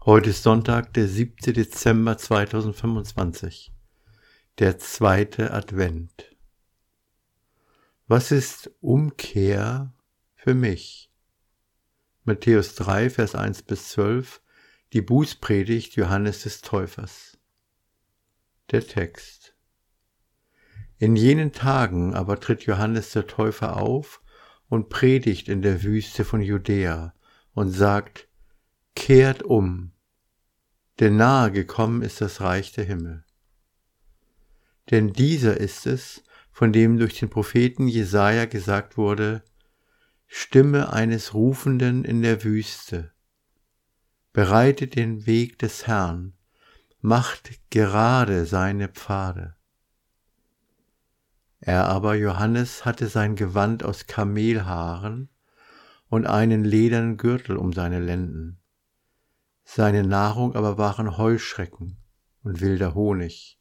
Heute ist Sonntag, der 7. Dezember 2025, der zweite Advent. Was ist Umkehr für mich? Matthäus 3, Vers 1-12, die Bußpredigt Johannes des Täufers. Der Text. In jenen Tagen aber tritt Johannes der Täufer auf und predigt in der Wüste von Judäa und sagt: Kehrt um, denn nahe gekommen ist das Reich der Himmel. Denn dieser ist es, von dem durch den Propheten Jesaja gesagt wurde: Stimme eines Rufenden in der Wüste, bereitet den Weg des Herrn, macht gerade seine Pfade. Er aber, Johannes, hatte sein Gewand aus Kamelhaaren und einen ledernen Gürtel um seine Lenden. Seine Nahrung aber waren Heuschrecken und wilder Honig.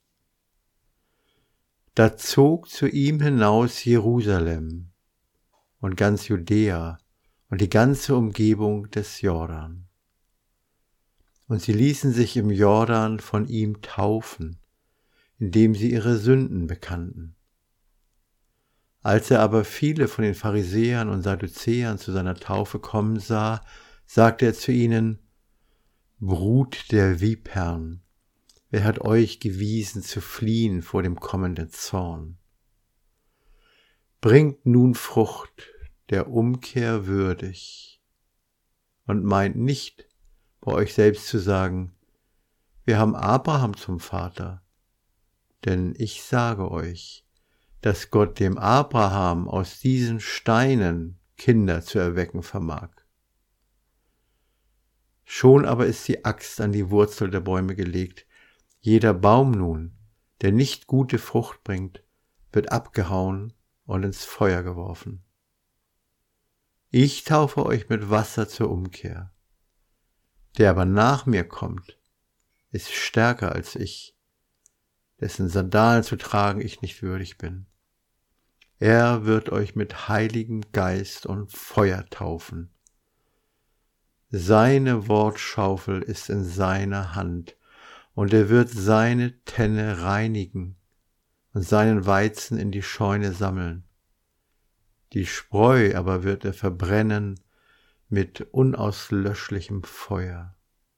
Da zog zu ihm hinaus Jerusalem und ganz Judäa und die ganze Umgebung des Jordan. Und sie ließen sich im Jordan von ihm taufen, indem sie ihre Sünden bekannten. Als er aber viele von den Pharisäern und Sadduzäern zu seiner Taufe kommen sah, sagte er zu ihnen: Brut der Vipern, wer hat euch gewiesen zu fliehen vor dem kommenden Zorn? Bringt nun Frucht der Umkehr würdig und meint nicht, bei euch selbst zu sagen: Wir haben Abraham zum Vater. Denn ich sage euch, dass Gott dem Abraham aus diesen Steinen Kinder zu erwecken vermag. Schon aber ist die Axt an die Wurzel der Bäume gelegt. Jeder Baum nun, der nicht gute Frucht bringt, wird abgehauen und ins Feuer geworfen. Ich taufe euch mit Wasser zur Umkehr. Der aber nach mir kommt, ist stärker als ich, dessen Sandalen zu tragen ich nicht würdig bin. Er wird euch mit Heiligem Geist und Feuer taufen. Seine Wortschaufel ist in seiner Hand, und er wird seine Tenne reinigen und seinen Weizen in die Scheune sammeln. Die Spreu aber wird er verbrennen mit unauslöschlichem Feuer.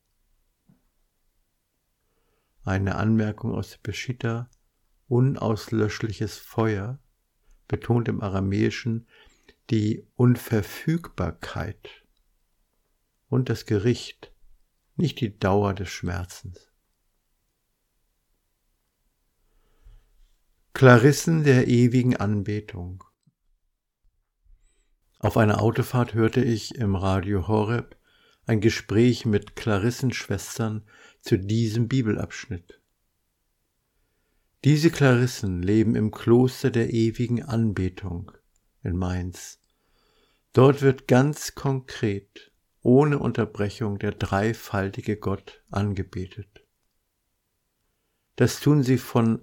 Eine Anmerkung aus der Peshitta: unauslöschliches Feuer betont im Aramäischen die Unverfügbarkeit und das Gericht, nicht die Dauer des Schmerzens. Klarissen der ewigen Anbetung. Auf einer Autofahrt hörte ich im Radio Horeb ein Gespräch mit Klarissenschwestern zu diesem Bibelabschnitt. Diese Klarissen leben im Kloster der ewigen Anbetung in Mainz. Dort wird ganz konkret, ohne Unterbrechung, der dreifaltige Gott angebetet. Das tun sie von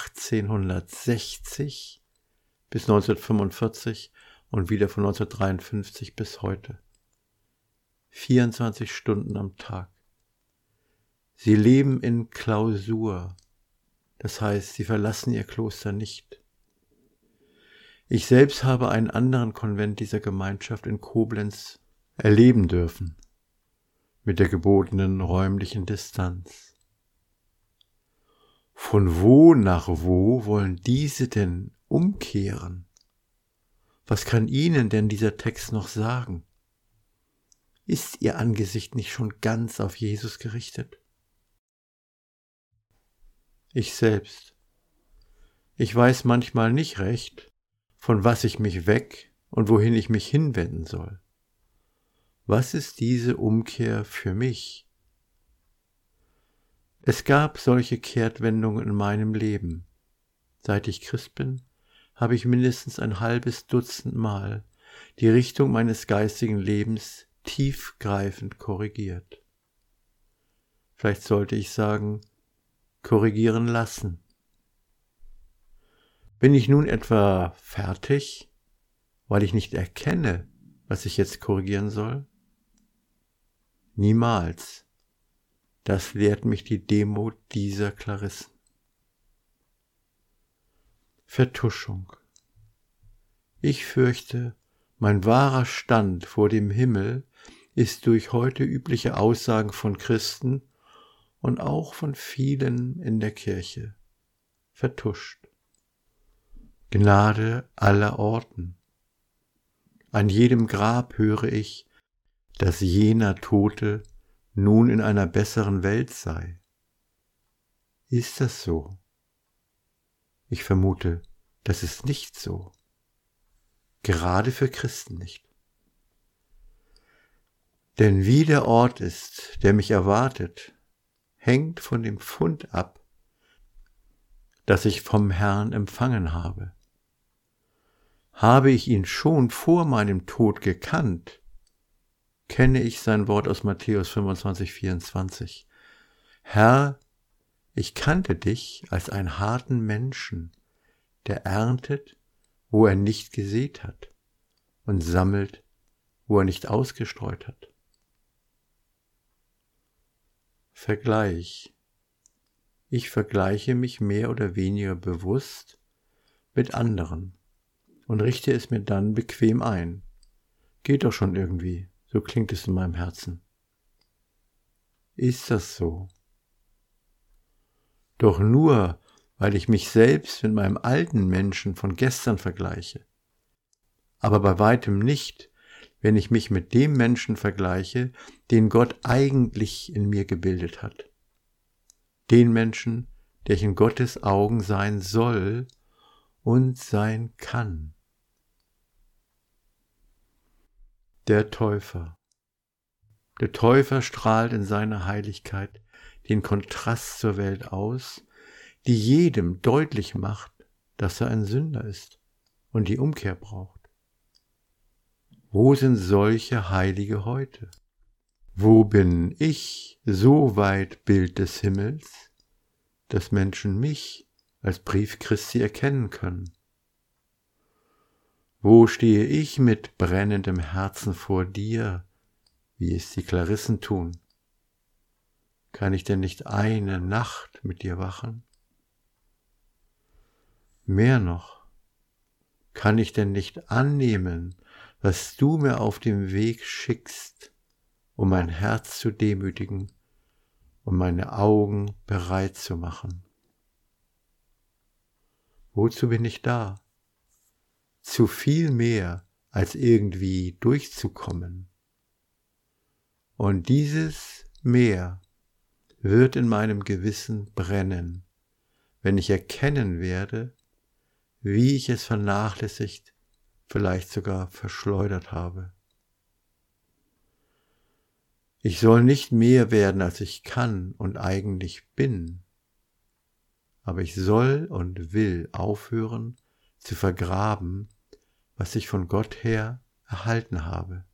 1860 bis 1945 und wieder von 1953 bis heute. 24 Stunden am Tag. Sie leben in Klausur, das heißt, sie verlassen ihr Kloster nicht. Ich selbst habe einen anderen Konvent dieser Gemeinschaft in Koblenz erleben dürfen, mit der gebotenen räumlichen Distanz. Von wo nach wo wollen diese denn umkehren? Was kann ihnen denn dieser Text noch sagen? Ist ihr Angesicht nicht schon ganz auf Jesus gerichtet? Ich selbst. Ich weiß manchmal nicht recht, von was ich mich weg und wohin ich mich hinwenden soll. Was ist diese Umkehr für mich? Es gab solche Kehrtwendungen in meinem Leben. Seit ich Christ bin, habe ich mindestens ein halbes Dutzend Mal die Richtung meines geistigen Lebens tiefgreifend korrigiert. Vielleicht sollte ich sagen, korrigieren lassen. Bin ich nun etwa fertig, weil ich nicht erkenne, was ich jetzt korrigieren soll? Niemals. Das lehrt mich die Demut dieser Klarissen. Vertuschung. Ich fürchte, mein wahrer Stand vor dem Himmel ist durch heute übliche Aussagen von Christen und auch von vielen in der Kirche vertuscht. Gnade aller Orten. An jedem Grab höre ich, dass jener Tote nun in einer besseren Welt sei. Ist das so? Ich vermute, das ist nicht so. Gerade für Christen nicht. Denn wie der Ort ist, der mich erwartet, hängt von dem Pfund ab, das ich vom Herrn empfangen habe. Habe ich ihn schon vor meinem Tod gekannt, kenne ich sein Wort aus Matthäus 25, 24. Herr, ich kannte dich als einen harten Menschen, der erntet, wo er nicht gesät hat, und sammelt, wo er nicht ausgestreut hat. Vergleich. Ich vergleiche mich mehr oder weniger bewusst mit anderen und richte es mir dann bequem ein. Geht doch schon irgendwie, so klingt es in meinem Herzen. Ist das so? Doch nur, weil ich mich selbst mit meinem alten Menschen von gestern vergleiche. Aber bei weitem nicht, wenn ich mich mit dem Menschen vergleiche, den Gott eigentlich in mir gebildet hat. Den Menschen, der ich in Gottes Augen sein soll und sein kann. Der Täufer. Der Täufer strahlt in seiner Heiligkeit den Kontrast zur Welt aus, die jedem deutlich macht, dass er ein Sünder ist und die Umkehr braucht. Wo sind solche Heilige heute? Wo bin ich so weit Bild des Himmels, dass Menschen mich als Brief Christi erkennen können? Wo stehe ich mit brennendem Herzen vor dir, wie es die Klarissen tun? Kann ich denn nicht eine Nacht mit dir wachen? Mehr noch, kann ich denn nicht annehmen, was du mir auf dem Weg schickst, um mein Herz zu demütigen und meine Augen bereit zu machen? Wozu bin ich da? Zu viel mehr, als irgendwie durchzukommen. Und dieses Mehr wird in meinem Gewissen brennen, wenn ich erkennen werde, wie ich es vernachlässigt, vielleicht sogar verschleudert habe. Ich soll nicht mehr werden, als ich kann und eigentlich bin, aber ich soll und will aufhören zu vergraben, was ich von Gott her erhalten habe.